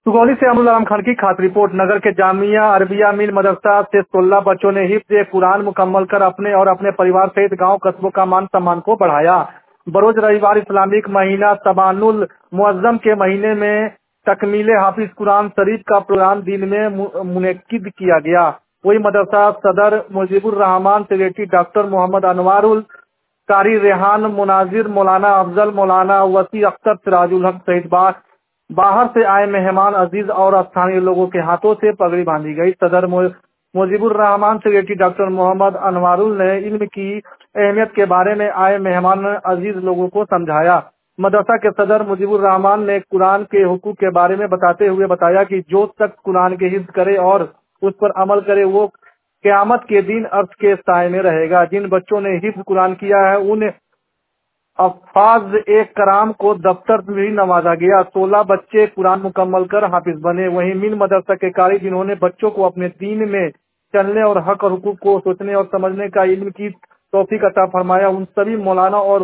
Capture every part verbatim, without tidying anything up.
सुगौली से अमरुल आलम खान की खास रिपोर्ट। नगर के जामिया अरबिया मिल मदरसा से सोलह बच्चों ने हिफ्ज कुरान मुकम्मल कर अपने और अपने परिवार सहित गांव कस्बों का मान सम्मान को बढ़ाया। बरोज रविवार इस्लामिक महीना शबानुल मुअज्जम के महीने में तकमीले हाफिज कुरान शरीफ का प्रोग्राम दिन में मुनक्किद किया गया। वही मदरसा सदर मुजीबुर रहमान सेक्रेटरी डॉक्टर मोहम्मद अनवारुल कारी रेहान मुनाजिर मौलाना अफजल मौलाना वसी अख्तर सिराजुल हक सहित बार बाहर से आए मेहमान अजीज और स्थानीय लोगों के हाथों से पगड़ी बांधी गई। सदर मुजीबुर रहमान सेक्रेटरी डॉक्टर मोहम्मद अनवारुल ने इल्म की अहमियत के बारे में आए मेहमान अजीज लोगों को समझाया। मदरसा के सदर मुजीबुर रहमान ने कुरान के हुकूक के बारे में बताते हुए बताया कि जो शख्स कुरान के हिफ्ज करे और उस पर अमल करे वो क़यामत के दिन अर्श के साए में रहेगा। जिन बच्चों ने हिफ्ज कुरान किया है उन अफ़ाज एक कराम को दफ्तर में भी नवाजा गया। सोलह बच्चे कुरान मुकम्मल कर हाफिज बने। वहीं मिन मदरसा के कारी जिन्होंने बच्चों को अपने दीन में चलने और हक और हुकूक को सोचने और समझने का इल्म की तौफीक अता फरमाया, उन सभी मौलाना और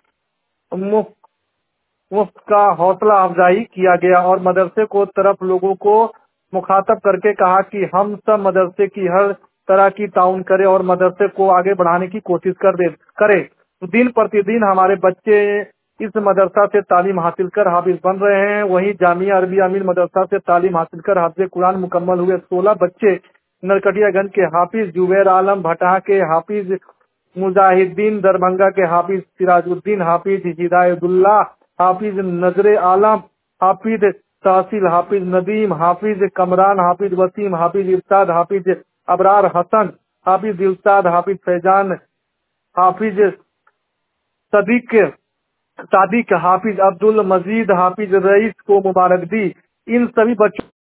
मुफ्त का हौसला अफजाई किया गया और मदरसे को तरफ लोगों को मुखातब करके कहा कि हम सब मदरसे की हर तरह की ताउन करें और मदरसे को आगे बढ़ाने की कोशिश कर दे करें। दिन प्रतिदिन हमारे बच्चे इस मदरसा से तालीम हासिल कर हाफिज बन रहे हैं। वहीं जामिया अरबिया मिल मदरसा से तालीम हासिल कर हाफिज कुरान मुकम्मल हुए सोलह बच्चे नरकटियागंज के हाफिज जुबैर आलम भटहा के हाफिज मुजाहिदीन दरभंगा के हाफिज सिराजुद्दीन हाफिज हिदायतुल्लाह हाफिज नजरे आलम हाफिज तहसील हाफिज नदीम हाफिज कमरान हाफिज वसीम हाफिज इरशाद हाफिज अबरार हसन हाफिज दिलशाद हाफिज फैजान हाफिज सदीक सादिक हाफिज अब्दुल मजीद हाफिज रईस को मुबारक दी। इन सभी बच्चों